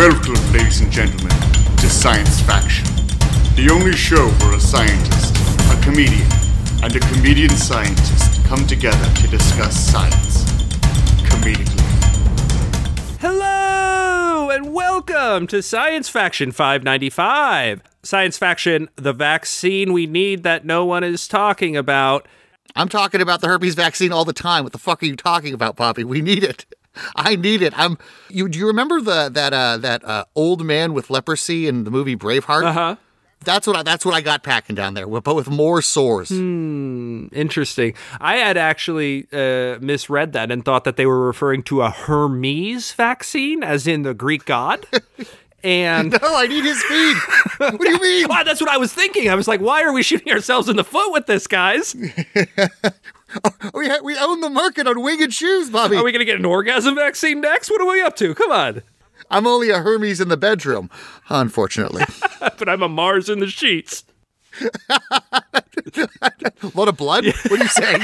Welcome, ladies and gentlemen, to Science Faction, the only show where a scientist, a comedian, and a comedian scientist come together to discuss science comedically. Hello, and welcome to Science Faction 595. Science Faction, the vaccine we need that no one is talking about. I'm talking about the herpes vaccine all the time. What the fuck are you talking about, Poppy? We need it. I need it. Do you remember that old man with leprosy in the movie Braveheart? Uh-huh. That's what I got packing down there, but with more sores. Interesting. I had actually misread that and thought that they were referring to a Hermes vaccine, as in the Greek god. And no, I need his feed. What do you mean? Well, that's what I was thinking. I was like, why are we shooting ourselves in the foot with this, guys? We own the market on winged shoes, Bobby. Are we going to get an orgasm vaccine next? What are we up to? Come on. I'm only a Hermes in the bedroom, unfortunately. But I'm a Mars in the sheets. A lot of blood? What are you saying?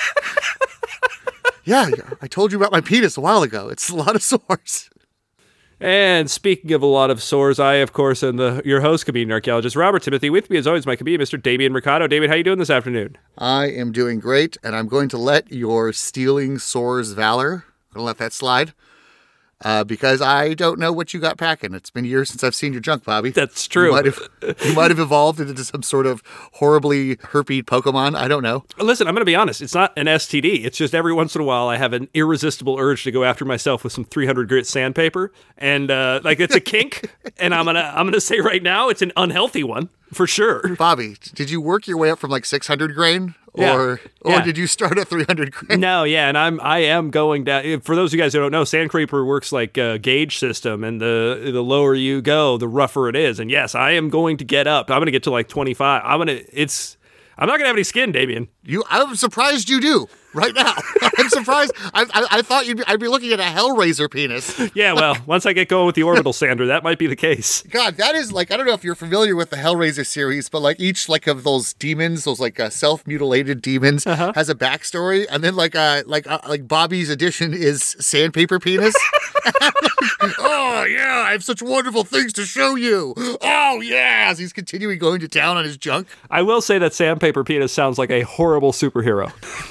Yeah, I told you about my penis a while ago. It's a lot of sores. And speaking of a lot of sores, I, of course, am your host, comedian archaeologist Robert Timothy. With me, as always, my comedian, Mr. Damian Mercado. David, how you doing this afternoon? I am doing great, and I'm going to let your stealing sores valor, I'm going to let that slide, because I don't know what you got packing. It's been years since I've seen your junk, Bobby. That's true. You might have evolved into some sort of horribly herped Pokemon. I don't know. Listen, I'm going to be honest. It's not an STD. It's just every once in a while I have an irresistible urge to go after myself with some 300 grit sandpaper, and it's a kink. And I'm gonna say right now it's an unhealthy one for sure. Bobby, did you work your way up from like 600 grain? Or did you start at 300 grain? No, yeah, and I am going down. For those of you guys who don't know, sandpaper works like a gauge system, and the lower you go, the rougher it is. And yes, I am going to get up. I'm going to get to like 25. I'm not going to have any skin, Damien. I'm surprised you do right now. I'm surprised. I thought I'd be looking at a Hellraiser penis. Yeah, well, once I get going with the orbital sander, that might be the case. God, that is like, I don't know if you're familiar with the Hellraiser series, but like each like of those demons, those like self-mutilated demons, has a backstory, and then like Bobby's edition is sandpaper penis. Oh yeah, I have such wonderful things to show you. Oh yeah, as he's continuing going to town on his junk. I will say that sandpaper penis sounds like a horrible superhero.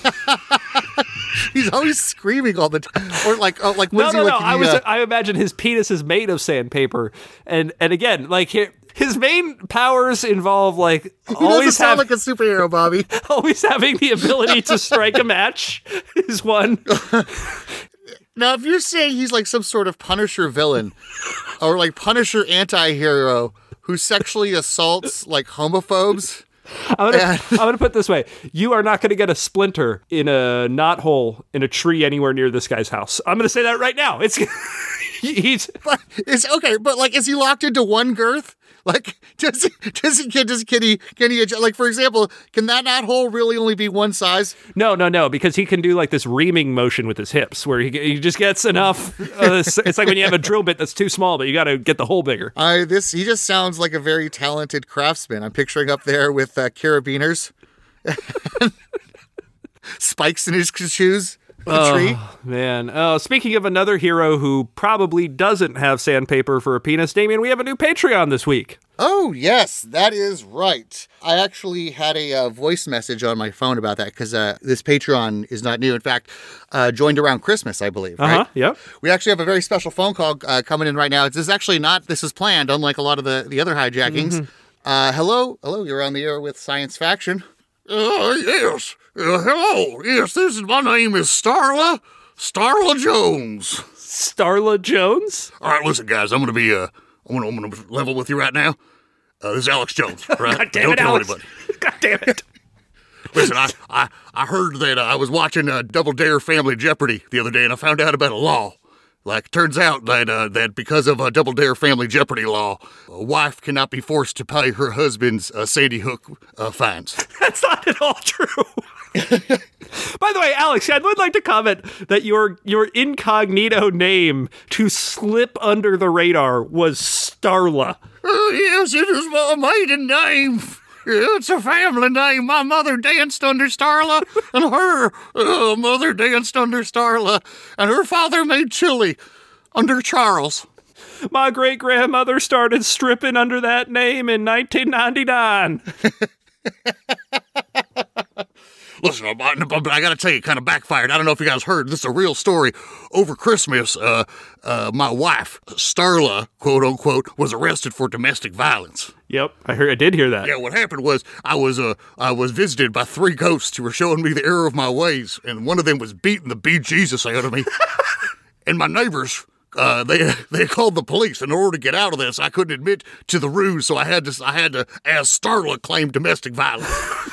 He's always screaming all the time, or like what no. I imagine his penis is made of sandpaper, and again, like his main powers involve like always sound like a superhero, Bobby. Always having the ability to strike a match is one. Now, if you're saying he's like some sort of Punisher villain, or like Punisher anti-hero who sexually assaults like homophobes. I'm gonna put it this way: you are not gonna get a splinter in a knothole in a tree anywhere near this guy's house. I'm gonna say that right now. It's okay, but like, is he locked into one girth? Like, can he like, for example, can that knothole really only be one size? No, because he can do like this reaming motion with his hips, where he just gets enough. It's like when you have a drill bit that's too small, but you got to get the hole bigger. He just sounds like a very talented craftsman. I'm picturing up there with carabiners, spikes in his shoes. Tree. Man. Speaking of another hero who probably doesn't have sandpaper for a penis, Damien, we have a new Patreon this week. Oh, yes, that is right. I actually had a voice message on my phone about that because this Patreon is not new. In fact, joined around Christmas, I believe, right? Yep. We actually have a very special phone call coming in right now. This is planned, unlike a lot of the other hijackings. Mm-hmm. Hello, you're on the air with Science Faction. Yes. Hello. Yes, my name is Starla Jones. Starla Jones? All right, listen, guys. I'm gonna level with you right now. This is Alex Jones. Right? God damn it, Alex. Anybody. God damn it. Listen, I heard that I was watching Double Dare Family Jeopardy the other day, and I found out about a law. Like, turns out that because of a Double Dare Family Jeopardy law, a wife cannot be forced to pay her husband's Sandy Hook fines. That's not at all true. By the way, Alex, I would like to comment that your incognito name to slip under the radar was Starla. Yes, it is my maiden name. It's a family name. My mother danced under Starla, and her mother danced under Starla, and her father made chili under Charles. My great-grandmother started stripping under that name in 1999. Listen, but I gotta tell you, it kind of backfired. I don't know if you guys heard. This is a real story. Over Christmas, my wife, Starla, quote unquote, was arrested for domestic violence. Yep, I did hear that. Yeah, what happened was I was visited by 3 ghosts who were showing me the error of my ways, and one of them was beating the bejesus out of me. And my neighbors, they called the police. In order to get out of this, I couldn't admit to the ruse, so I had to, as Starla, claim domestic violence.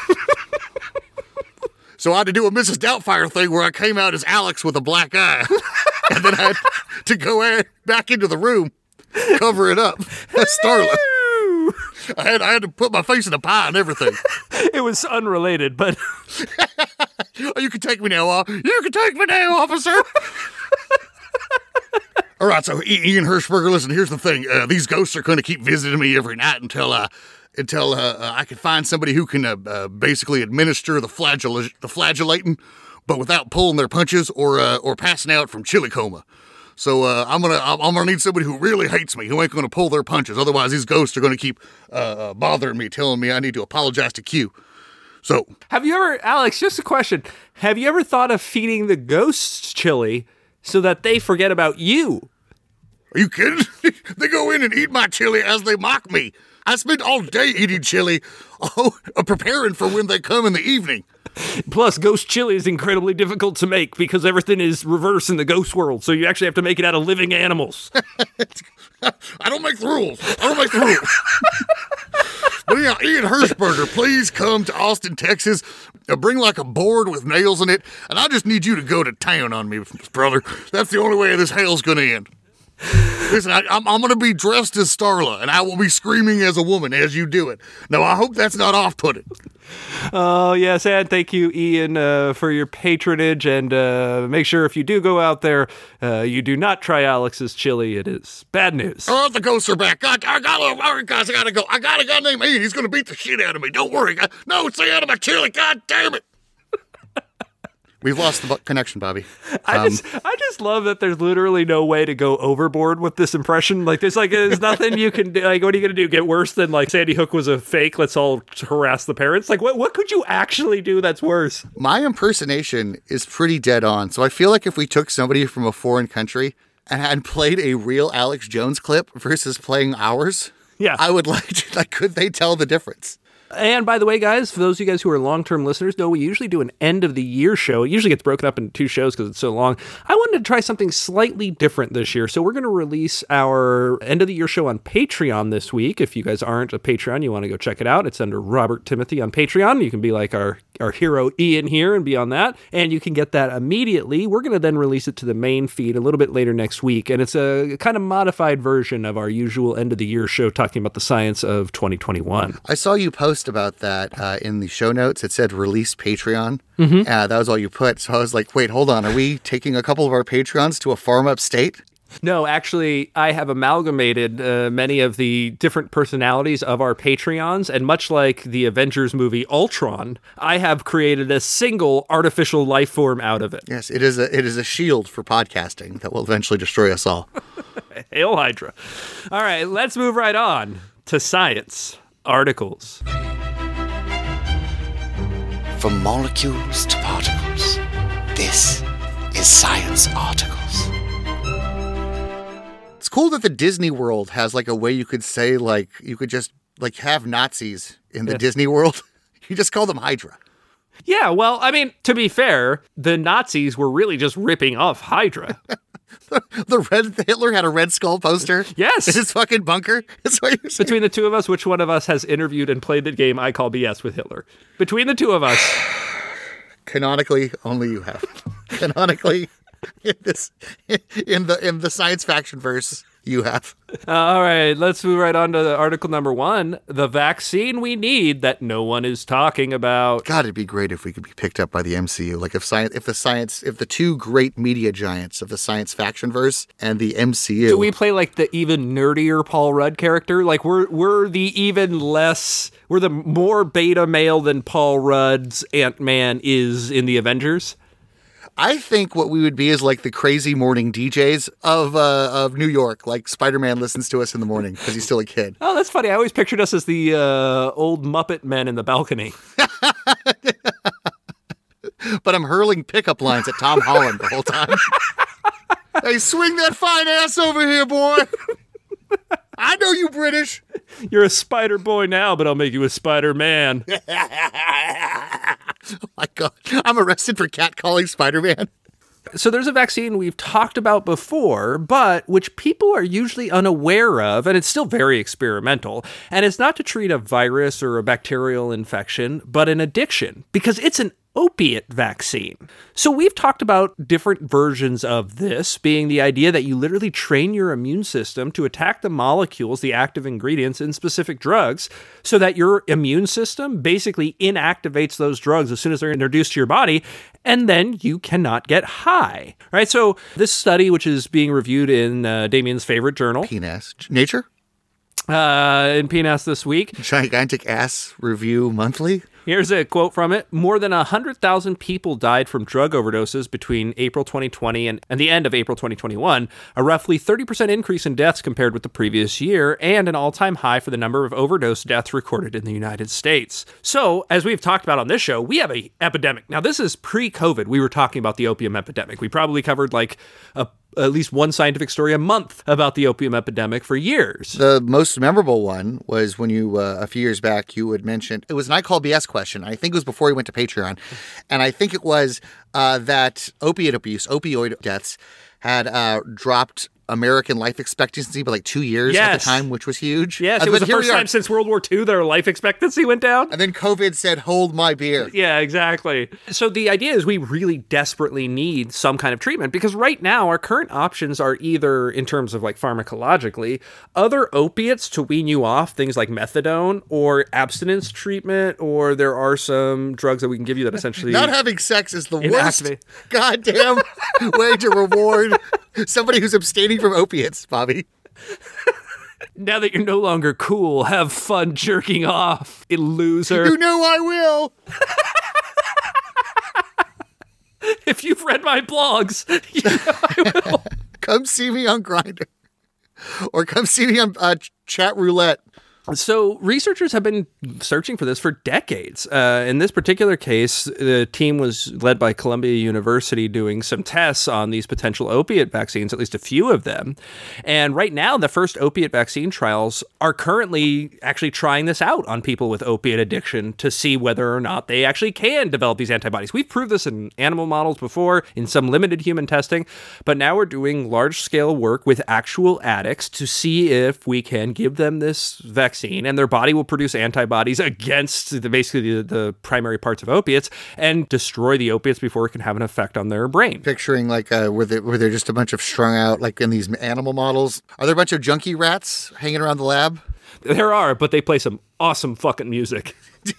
So I had to do a Mrs. Doubtfire thing where I came out as Alex with a black eye. And then I had to go back into the room, cover it up as Starla. I had to put my face in a pie and everything. It was unrelated, but... Oh, you can take me now, officer. All right, so Ian Hirschberger, listen, here's the thing. These ghosts are going to keep visiting me every night until I can find somebody who can basically administer the flagellating, but without pulling their punches or passing out from chili coma. So I'm gonna need somebody who really hates me, who ain't gonna pull their punches. Otherwise, these ghosts are gonna keep bothering me, telling me I need to apologize to Q. So, have you ever, Alex? Just a question: have you ever thought of feeding the ghosts chili so that they forget about you? Are you kidding? They go in and eat my chili as they mock me. I spend all day eating chili, preparing for when they come in the evening. Plus, ghost chili is incredibly difficult to make because everything is reverse in the ghost world, so you actually have to make it out of living animals. I don't make the rules. But yeah, Ian Hirschberger, please come to Austin, Texas. Bring like a board with nails in it, and I just need you to go to town on me, brother. That's the only way this hell's gonna end. Listen, I'm going to be dressed as Starla, and I will be screaming as a woman as you do it. Now, I hope that's not off-putting. Oh, yes, and thank you, Ian, for your patronage, and make sure if you do go out there, you do not try Alex's chili. It is bad news. Oh, the ghosts are back. God, all right, guys, I gotta go. I got a guy named Ian. He's going to beat the shit out of me. Don't worry. No, stay out of my chili. God damn it. We've lost the connection, Bobby. I just love that there's literally no way to go overboard with this impression. Like, there's nothing you can do. Like, what are you going to do? Get worse than, like, Sandy Hook was a fake, let's all harass the parents? Like, what could you actually do that's worse? My impersonation is pretty dead on. So I feel like if we took somebody from a foreign country and played a real Alex Jones clip versus playing ours, yeah, I would like to, could they tell the difference? And by the way, guys, for those of you guys who are long-term listeners, know we usually do an end-of-the-year show. It usually gets broken up into 2 shows because it's so long. I wanted to try something slightly different this year, so we're going to release our end-of-the-year show on Patreon this week. If you guys aren't a Patreon, you want to go check it out. It's under Robert Timothy on Patreon. You can be like our hero Ian here and be on that, and you can get that immediately. We're going to then release it to the main feed a little bit later next week, and it's a kind of modified version of our usual end-of-the-year show talking about the science of 2021. I saw you post about that in the show notes. It said release Patreon. Mm-hmm. That was all you put. So I was like, wait, hold on. Are we taking a couple of our Patreons to a farm upstate? No, actually, I have amalgamated many of the different personalities of our Patreons, and much like the Avengers movie Ultron, I have created a single artificial life form out of it. Yes, it is a shield for podcasting that will eventually destroy us all. Hail Hydra. All right, let's move right on to science articles. From molecules to particles, this is Science Articles. It's cool that the Disney World has like a way you could say like you could just like have Nazis in the Disney World. You just call them Hydra. Yeah, well, I mean, to be fair, the Nazis were really just ripping off Hydra. Hitler had a Red Skull poster. Yes. In his fucking bunker. That's what you're saying. Between the two of us, which one of us has interviewed and played the game I Call BS with Hitler? Between the two of us. Canonically, only you have. Canonically, in the science faction verse, you have. All right, let's move right on to article number 1. The vaccine we need that no one is talking about. God, it'd be great if we could be picked up by the MCU. Like if the 2 great media giants of the science faction verse and the MCU. Do we play like the even nerdier Paul Rudd character? Like we're the more beta male than Paul Rudd's Ant-Man is in the Avengers? I think what we would be is like the crazy morning DJs of New York. Like Spider-Man listens to us in the morning because he's still a kid. Oh, that's funny. I always pictured us as the old Muppet men in the balcony. But I'm hurling pickup lines at Tom Holland the whole time. Hey, swing that fine ass over here, boy. I know you British. You're a spider boy now, but I'll make you a Spider-Man. Oh my God. I'm arrested for catcalling Spider-Man. So there's a vaccine we've talked about before, but which people are usually unaware of, and it's still very experimental. And it's not to treat a virus or a bacterial infection, but an addiction, because it's an opiate vaccine. So we've talked about different versions of this, being the idea that you literally train your immune system to attack the molecules, the active ingredients in specific drugs, so that your immune system basically inactivates those drugs as soon as they're introduced to your body, and then you cannot get high, right? So this study, which is being reviewed in Damien's favorite journal, PNAS. Nature? in PNAS this week. Gigantic Ass Review Monthly. Here's a quote from it. More than 100,000 people died from drug overdoses between April 2020 and the end of April 2021, a roughly 30% increase in deaths compared with the previous year, and an all-time high for the number of overdose deaths recorded in the United States. So, as we've talked about on this show, we have an epidemic. Now, this is pre-COVID. We were talking about the opium epidemic. We probably covered at least one scientific story a month about the opium epidemic for years. The most memorable one was when you, a few years back, you had mentioned, it was an I Call BS question. I think it was before he went to Patreon. And I think it was that opioid deaths had dropped American life expectancy by like 2 years at the time, which was huge. Yes, it was the first time since World War II their life expectancy went down. And then COVID said, hold my beer. Yeah, exactly. So the idea is we really desperately need some kind of treatment because right now our current options are either, in terms of like pharmacologically, other opiates to wean you off, things like methadone, or abstinence treatment, or there are some drugs that we can give you that essentially... Not having sex is the worst goddamn way to reward somebody who's abstaining from opiates, Bobby. Now that you're no longer cool, have fun jerking off, you loser. You know I will. If you've read my blogs, you know I will. Come see me on Grindr. Or come see me on Chat Roulette. So researchers have been searching for this for decades. In this particular case, the team was led by Columbia University doing some tests on these potential opiate vaccines, at least a few of them. And right now, the first opiate vaccine trials are currently actually trying this out on people with opiate addiction to see whether or not they actually can develop these antibodies. We've proved this in animal models before, in some limited human testing, but now we're doing large-scale work with actual addicts to see if we can give them this vaccine and their body will produce antibodies against the primary parts of opiates and destroy the opiates before it can have an effect on their brain. Picturing like where they're just a bunch of strung out, like in these animal models. Are there a bunch of junkie rats hanging around the lab? There are, but they play some awesome fucking music.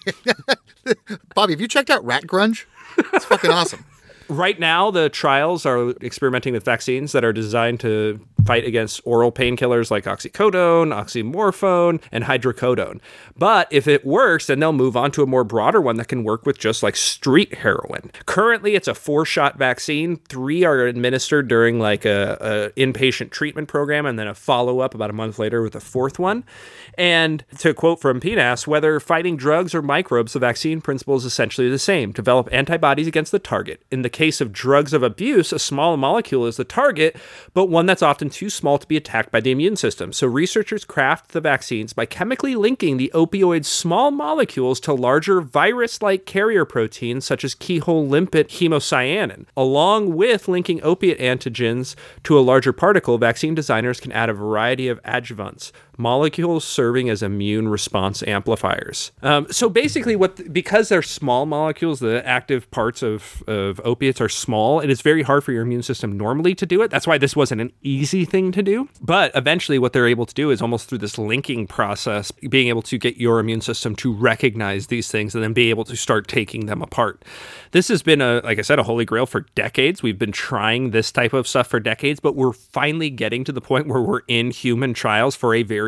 Bobby, have you checked out Rat Grunge? It's fucking awesome. Right now, the trials are experimenting with vaccines that are designed to fight against oral painkillers like oxycodone, oxymorphone, and hydrocodone. But if it works, then they'll move on to a more broader one that can work with just like street heroin. Currently, it's a 4-shot vaccine. 3 are administered during like a inpatient treatment program, and then a follow-up about a month later with a 4th one. And to quote from PNAS, whether fighting drugs or microbes, the vaccine principle is essentially the same. Develop antibodies against the target. In the case of drugs of abuse, a small molecule is the target, but one that's often too small to be attacked by the immune system. So researchers craft the vaccines by chemically linking the opioid's small molecules to larger virus-like carrier proteins such as keyhole limpet hemocyanin. Along with linking opiate antigens to a larger particle, vaccine designers can add a variety of adjuvants, molecules serving as immune response amplifiers. So basically, because they're small molecules, the active parts of opiates are small, and it's very hard for your immune system normally to do it. That's why this wasn't an easy thing to do. But eventually what they're able to do is almost through this linking process, being able to get your immune system to recognize these things and then be able to start taking them apart. This has been, like I said, a holy grail for decades. We've been trying this type of stuff for decades, but we're finally getting to the point where we're in human trials for a very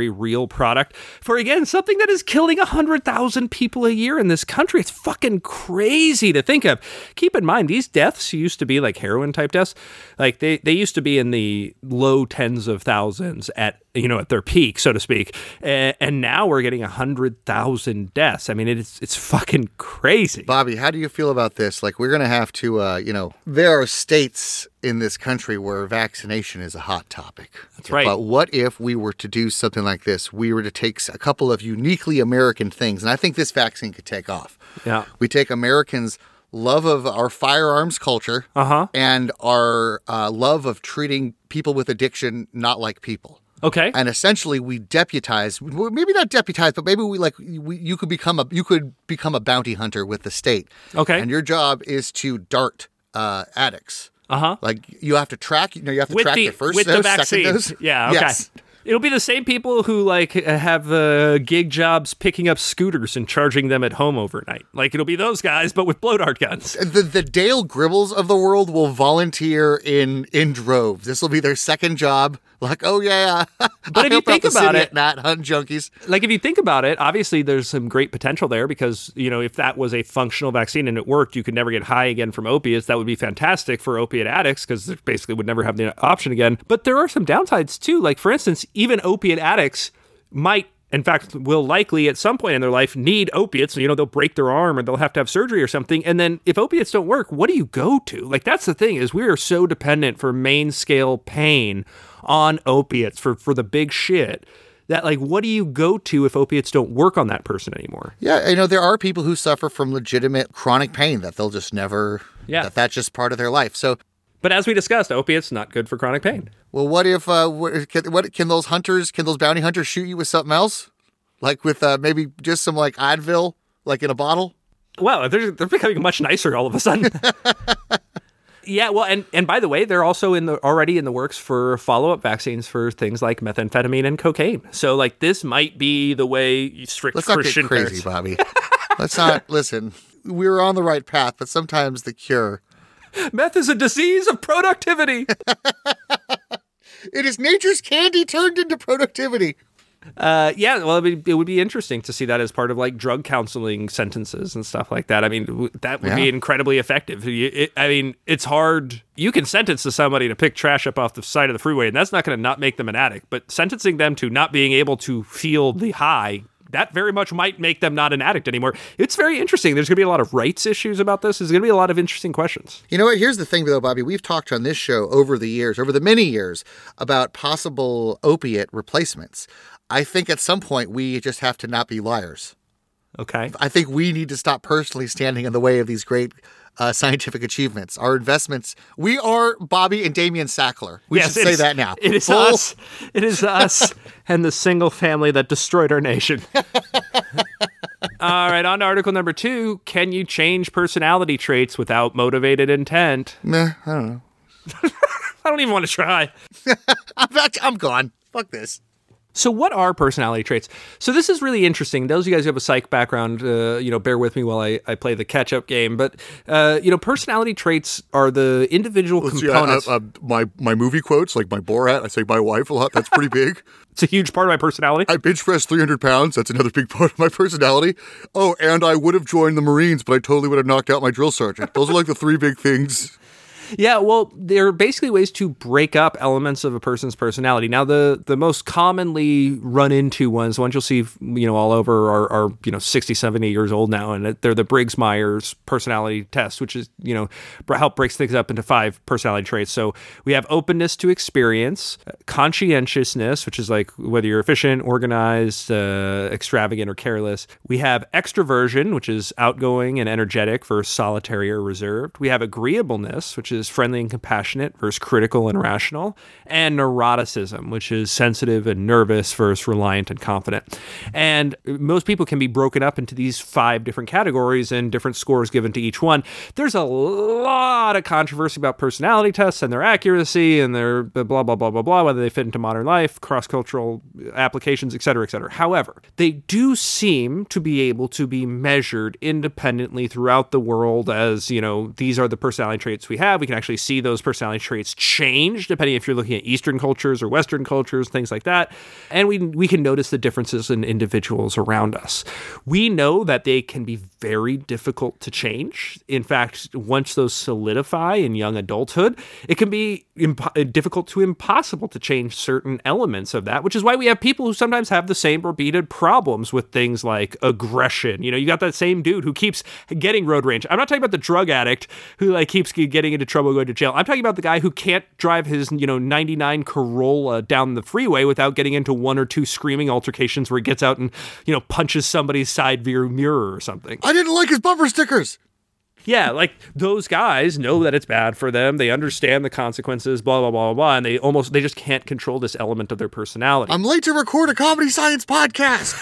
very real product for, again, something that is killing 100,000 people a year in this country. It's fucking crazy to think of. Keep in mind, these deaths used to be like heroin type deaths. Like they used to be in the low tens of thousands at their peak, so to speak. And now we're getting 100,000 deaths. I mean, it's fucking crazy. Bobby, how do you feel about this? Like, we're going to have to, there are states in this country where vaccination is a hot topic. That's right. But what if we were to do something like this? We were to take a couple of uniquely American things, and I think this vaccine could take off. Yeah. We take Americans' love of our firearms culture and our love of treating people with addiction not like people. Okay. And essentially we deputize, maybe not deputize, but maybe you could become a bounty hunter with the state. Okay. And your job is to dart addicts. Like you have to track, you have to track the first with dose, the vaccine. second dose. Yeah, okay. Yes. It'll be the same people who have gig jobs picking up scooters and charging them at home overnight. Like it'll be those guys, but with blow dart guns. The Dale Gribbles of the world will volunteer in droves. This will be their second job. Like, oh yeah, but if you think about it, not hunt junkies. Like if you think about it, obviously there's some great potential there because if that was a functional vaccine and it worked, you could never get high again from opiates. That would be fantastic for opiate addicts because they basically would never have the option again. But there are some downsides too. Like for instance, even opiate addicts might, in fact, will likely at some point in their life need opiates. They'll break their arm or they'll have to have surgery or something. And then if opiates don't work, what do you go to? Like that's the thing is we are so dependent for main scale pain on opiates for the big shit that like, what do you go to if opiates don't work on that person anymore? Yeah. There are people who suffer from legitimate chronic pain that they'll just never, that's just part of their life. So, but as we discussed, opiates not good for chronic pain. Well, what if, can those bounty hunters shoot you with something else? Like with maybe just some like Advil, like in a bottle? Well, they're becoming much nicer all of a sudden. Yeah, well, and by the way, they're also already in the works for follow-up vaccines for things like methamphetamine and cocaine. So, like, this might be the way strict Christian parents. Let's not get crazy, Bobby. Let's not, listen, we're on the right path, but sometimes the cure. Meth is a disease of productivity. It is nature's candy turned into productivity. Yeah, well, it would be interesting to see that as part of like drug counseling sentences and stuff like that. I mean, that would be incredibly effective. It's hard. You can sentence to somebody to pick trash up off the side of the freeway, and that's not going to not make them an addict. But sentencing them to not being able to feel the high, that very much might make them not an addict anymore. It's very interesting. There's going to be a lot of rights issues about this. There's going to be a lot of interesting questions. You know what? Here's the thing, though, Bobby. We've talked on this show over the many years, about possible opiate replacements. I think at some point we just have to not be liars. Okay. I think we need to stop personally standing in the way of these great scientific achievements. Our investments. We are Bobby and Damian Sackler. We should say that now. It is us. It is us and the single family that destroyed our nation. All right, on to article number 2. Can you change personality traits without motivated intent? Nah, I don't know. I don't even want to try. I'm gone. Fuck this. So what are personality traits? So this is really interesting. Those of you guys who have a psych background, bear with me while I play the catch-up game. But, personality traits are the individual components. My movie quotes, like my Borat, I say my wife a lot. That's pretty big. It's a huge part of my personality. I bench press 300 pounds. That's another big part of my personality. Oh, and I would have joined the Marines, but I totally would have knocked out my drill sergeant. Those are like the 3 big things. Yeah, well, they're basically ways to break up elements of a person's personality. Now, the most commonly run into ones you'll see, all over are 60, 70 years old now, and they're the Briggs-Myers personality test, which is, help breaks things up into 5 personality traits. So we have openness to experience, conscientiousness, which is like whether you're efficient, organized, extravagant, or careless. We have extroversion, which is outgoing and energetic versus solitary or reserved. We have agreeableness, which is friendly and compassionate versus critical and rational, and neuroticism, which is sensitive and nervous versus reliant and confident. And most people can be broken up into these 5 different categories and different scores given to each one. There's a lot of controversy about personality tests and their accuracy and their blah, blah, blah, blah, blah, whether they fit into modern life, cross-cultural applications, et cetera, et cetera. However, they do seem to be able to be measured independently throughout the world as, these are the personality traits we have. We can actually see those personality traits change depending if you're looking at Eastern cultures or Western cultures, things like that. And we can notice the differences in individuals around us. We know that they can be very difficult to change. In fact, once those solidify in young adulthood, it can be difficult to impossible to change certain elements of that, which is why we have people who sometimes have the same repeated problems with things like aggression. You got that same dude who keeps getting road rage. I'm not talking about the drug addict who like keeps getting into trouble, going to jail. I'm talking about the guy who can't drive his 99 Corolla down the freeway without getting into one or two screaming altercations where he gets out and punches somebody's side view mirror or something. I didn't like his bumper stickers. Yeah, like those guys know that it's bad for them. They understand the consequences, blah, blah, blah, blah, and they just can't control this element of their personality. I'm late to record a comedy science podcast.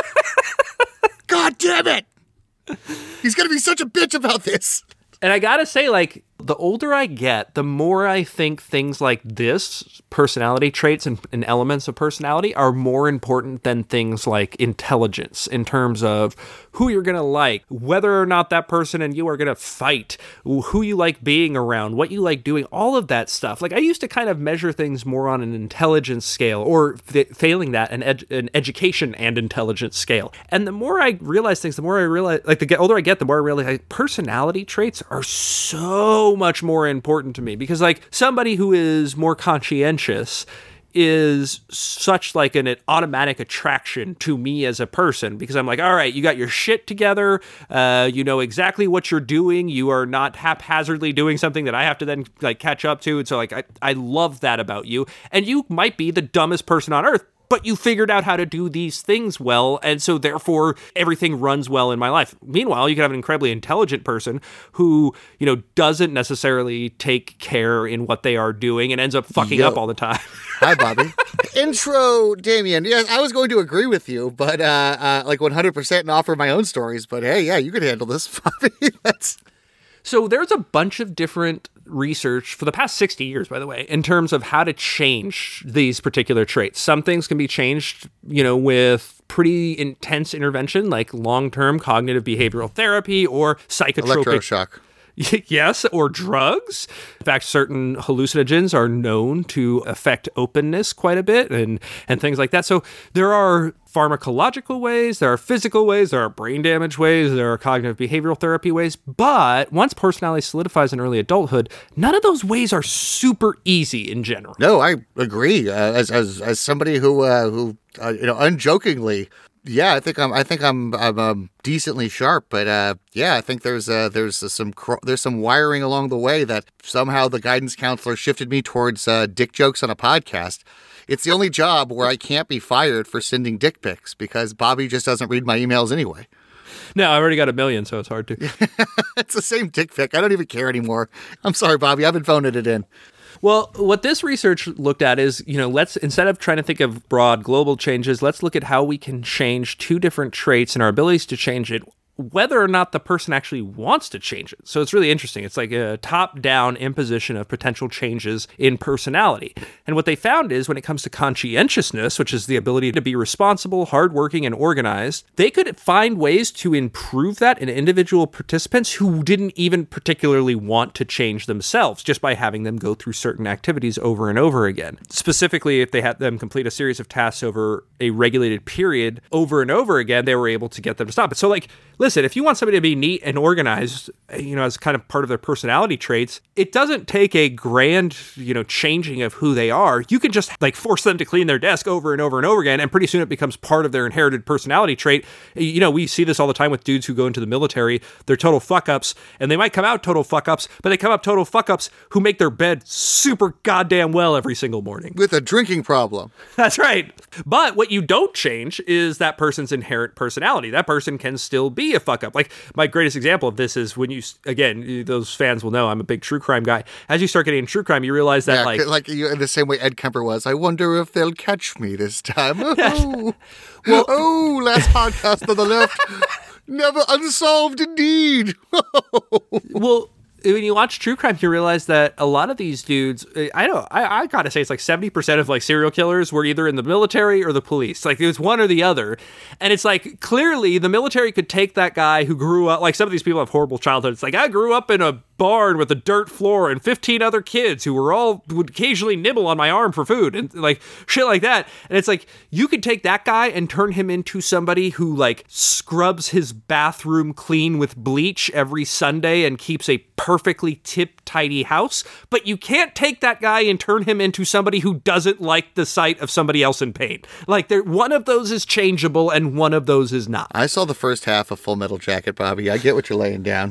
God damn it. He's going to be such a bitch about this. And I gotta say, like, the older I get, the more I think things like this, personality traits and elements of personality, are more important than things like intelligence in terms of who you're going to like, whether or not that person and you are going to fight, who you like being around, what you like doing, all of that stuff. Like, I used to kind of measure things more on an intelligence scale, or failing that, an education and intelligence scale. And the more I realize things, the more I realize, like, the older I get, the more I realize like, personality traits are so much more important to me, because like somebody who is more conscientious is such like an automatic attraction to me as a person, because I'm like, all right, you got your shit together, you know exactly what you're doing, you are not haphazardly doing something that I have to then like catch up to, and so like I love that about you. And you might be the dumbest person on earth, but you figured out how to do these things well, and so therefore everything runs well in my life. Meanwhile, you can have an incredibly intelligent person who, doesn't necessarily take care in what they are doing and ends up fucking up all the time. Hi, Bobby. Intro, Damien. Yes, I was going to agree with you, but like 100% and offer my own stories. But hey, yeah, you could handle this, Bobby. So there's a bunch of different research for the past 60 years, by the way, in terms of how to change these particular traits. Some things can be changed, with pretty intense intervention, like long-term cognitive behavioral therapy or psychotropic. Electroshock. Yes, or drugs. In fact, certain hallucinogens are known to affect openness quite a bit and things like that. So there are pharmacological ways, there are physical ways, there are brain damage ways, there are cognitive behavioral therapy ways. But once personality solidifies in early adulthood, none of those ways are super easy in general. No, I agree. As somebody who unjokingly, yeah, I think I'm decently sharp, but I think there's some wiring along the way that somehow the guidance counselor shifted me towards dick jokes on a podcast. It's the only job where I can't be fired for sending dick pics because Bobby just doesn't read my emails anyway. No, I've already got 1 million, so it's hard to. It's the same dick pic. I don't even care anymore. I'm sorry, Bobby. I've been phoning it in. Well, what this research looked at is, let's, instead of trying to think of broad global changes, let's look at how we can change two different traits and our abilities to change it, whether or not the person actually wants to change it. So it's really interesting. It's like a top-down imposition of potential changes in personality. And what they found is when it comes to conscientiousness, which is the ability to be responsible, hardworking, and organized, they could find ways to improve that in individual participants who didn't even particularly want to change themselves, just by having them go through certain activities over and over again. Specifically, if they had them complete a series of tasks over a regulated period over and over again, they were able to get them to stop it. So listen, if you want somebody to be neat and organized, as kind of part of their personality traits, it doesn't take a grand, changing of who they are. You can just force them to clean their desk over and over and over again, and pretty soon it becomes part of their inherited personality trait. We see this all the time with dudes who go into the military. They're total fuck-ups, and they might come out total fuck-ups, but they come out total fuck-ups who make their bed super goddamn well every single morning. With a drinking problem. That's right. But what you don't change is that person's inherent personality. That person can still be a fuck up. Like, my greatest example of this is when those fans will know I'm a big true crime guy. As you start getting into true crime, you realize that in the same way Ed Kemper was, I wonder if they'll catch me this time. Oh, last podcast on the left. Never unsolved indeed. Well, when you watch true crime, you realize that a lot of these dudes, I gotta say, it's like 70% of serial killers were either in the military or the police. Like, it was one or the other. And it's clearly the military could take that guy who grew up, some of these people have horrible childhoods. It's I grew up in a barn with a dirt floor and 15 other kids who would occasionally nibble on my arm for food and like shit like that. And it's like, you could take that guy and turn him into somebody who like scrubs his bathroom clean with bleach every Sunday and keeps a perfectly tip-tidy house, but you can't take that guy and turn him into somebody who doesn't like the sight of somebody else in pain. Like, one of those is changeable and one of those is not. I saw the first half of Full Metal Jacket, Bobby. I get what you're laying down.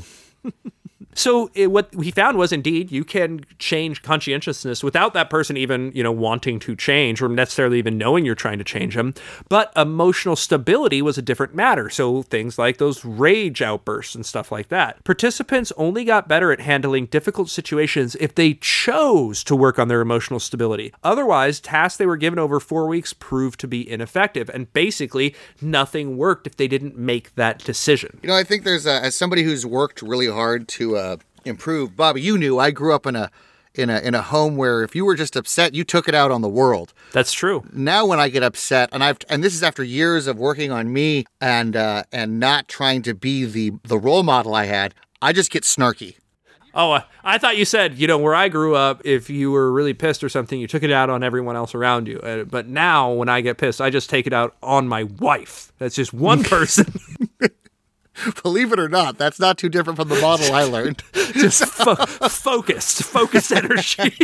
So what we found was, indeed, you can change conscientiousness without that person even, wanting to change or necessarily even knowing you're trying to change them. But emotional stability was a different matter. So things like those rage outbursts and stuff like that. Participants only got better at handling difficult situations if they chose to work on their emotional stability. Otherwise, tasks they were given over 4 weeks proved to be ineffective. And basically, nothing worked if they didn't make that decision. I think there's as somebody who's worked really hard to improve, Bobby, you knew I grew up in a home where if you were just upset, you took it out on the world. That's true. Now when I get upset, and this is after years of working on me and not trying to be the role model I had, I just get snarky. Oh, I thought you said, where I grew up, if you were really pissed or something, you took it out on everyone else around you. But now when I get pissed, I just take it out on my wife. That's just one person. Believe it or not, that's not too different from the model I learned. Just focused energy.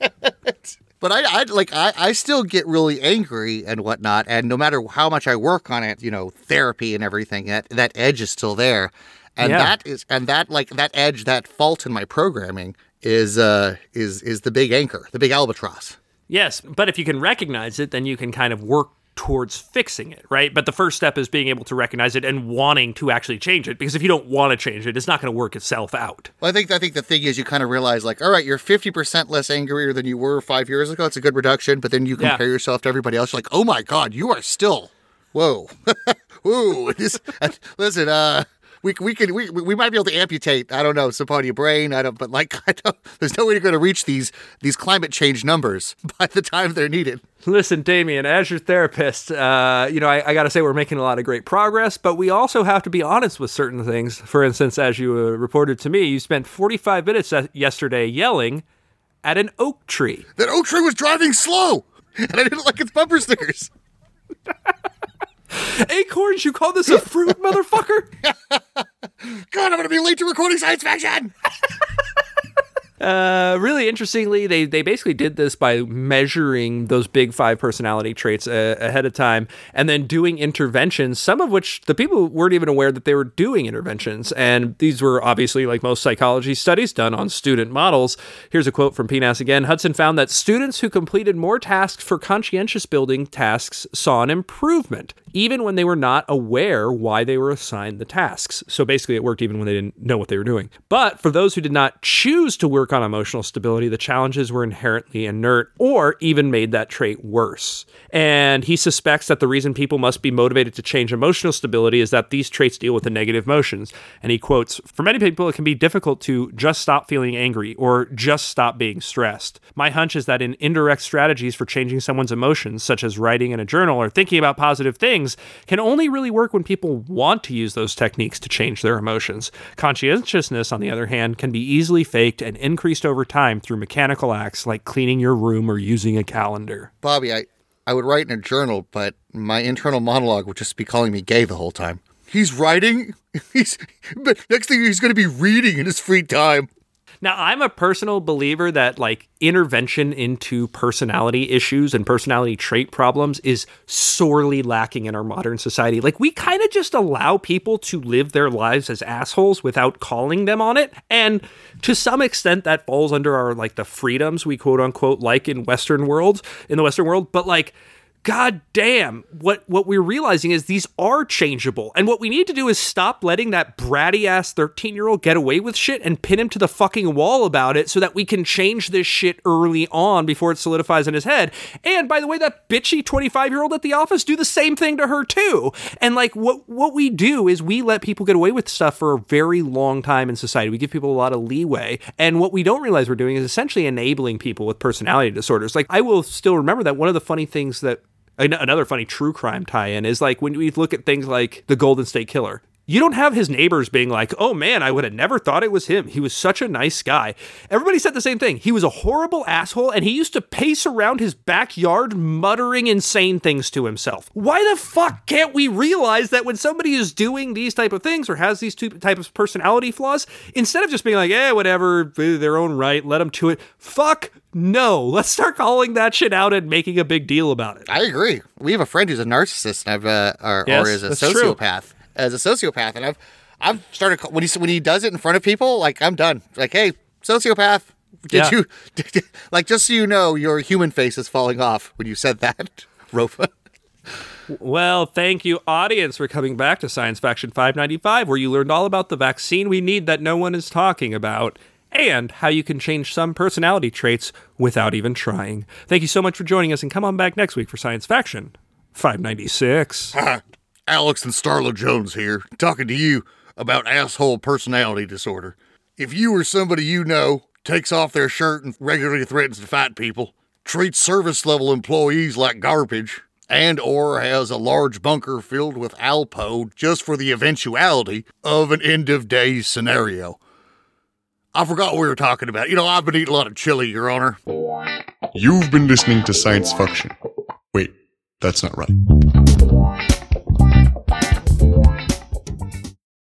But I still get really angry and whatnot, and no matter how much I work on it, therapy and everything, that edge is still there, and that edge, that fault in my programming is the big anchor, the big albatross. Yes, but if you can recognize it, then you can kind of work towards fixing it, right? But the first step is being able to recognize it and wanting to actually change it, because if you don't want to change it, it's not going to work itself out. Well, I think the thing is you kind of realize, like, all right, you're 50% less angrier than you were 5 years ago. It's a good reduction, but then you compare yourself to everybody else. You're like, oh my God, you are still, whoa, whoa. Listen, we might be able to amputate, I don't know, some part of your brain. There's no way you're going to reach these climate change numbers by the time they're needed. Listen, Damien, as your therapist, I got to say we're making a lot of great progress, but we also have to be honest with certain things. For instance, as you reported to me, you spent 45 minutes yesterday yelling at an oak tree. That oak tree was driving slow, and I didn't like its bumper stickers. Acorns, you call this a fruit, motherfucker? God, I'm going to be late to recording science fiction. Really interestingly, they basically did this by measuring those big 5 personality traits ahead of time and then doing interventions, some of which the people weren't even aware that they were doing interventions. And these were obviously, like most psychology studies, done on student models. Here's a quote from PNAS again. Hudson found that students who completed more tasks for conscientious building tasks saw an improvement, even when they were not aware why they were assigned the tasks. So basically it worked even when they didn't know what they were doing. But for those who did not choose to work on emotional stability, the challenges were inherently inert or even made that trait worse. And he suspects that the reason people must be motivated to change emotional stability is that these traits deal with the negative emotions. And he quotes, "For many people, it can be difficult to just stop feeling angry or just stop being stressed. My hunch is that in indirect strategies for changing someone's emotions, such as writing in a journal or thinking about positive things, can only really work when people want to use those techniques to change their emotions. Conscientiousness, on the other hand, can be easily faked and increased over time through mechanical acts like cleaning your room or using a calendar." Bobby, I would write in a journal, but my internal monologue would just be calling me gay the whole time. He's writing? But next thing he's going to be reading in his free time. Now, I'm a personal believer that, like, intervention into personality issues and personality trait problems is sorely lacking in our modern society. Like, we kind of just allow people to live their lives as assholes without calling them on it. And to some extent, that falls under our, like, the freedoms we quote unquote like in the Western world. But, like, God damn, what we're realizing is these are changeable. And what we need to do is stop letting that bratty-ass 13-year-old get away with shit and pin him to the fucking wall about it so that we can change this shit early on before it solidifies in his head. And, by the way, that bitchy 25-year-old at the office, do the same thing to her, too. And, like, what we do is we let people get away with stuff for a very long time in society. We give people a lot of leeway. And what we don't realize we're doing is essentially enabling people with personality disorders. Like, I will still remember that one of the funny things that another funny true crime tie-in is, like, when we look at things like the Golden State Killer. You don't have his neighbors being like, oh man, I would have never thought it was him. He was such a nice guy. Everybody said the same thing. He was a horrible asshole, and he used to pace around his backyard muttering insane things to himself. Why the fuck can't we realize that when somebody is doing these type of things or has these two types of personality flaws, instead of just being like, whatever, their own right, let them to it. Fuck no. Let's start calling that shit out and making a big deal about it. I agree. We have a friend who's a narcissist, and or is a sociopath. As a sociopath, and I've started when he does it in front of people, like I'm done. Like, hey, sociopath, you like, just so you know, your human face is falling off when you said that, Rofa. Well, thank you, audience, for coming back to Science Faction 595, where you learned all about the vaccine we need that no one is talking about, and how you can change some personality traits without even trying. Thank you so much for joining us, and come on back next week for Science Faction 596. Alex and Starla Jones here, talking to you about asshole personality disorder. If you or somebody you know takes off their shirt and regularly threatens to fight people, treats service-level employees like garbage, and or has a large bunker filled with Alpo just for the eventuality of an end-of-days scenario. I forgot what we were talking about. I've been eating a lot of chili, Your Honor. You've been listening to Science Faction. Wait, that's not right.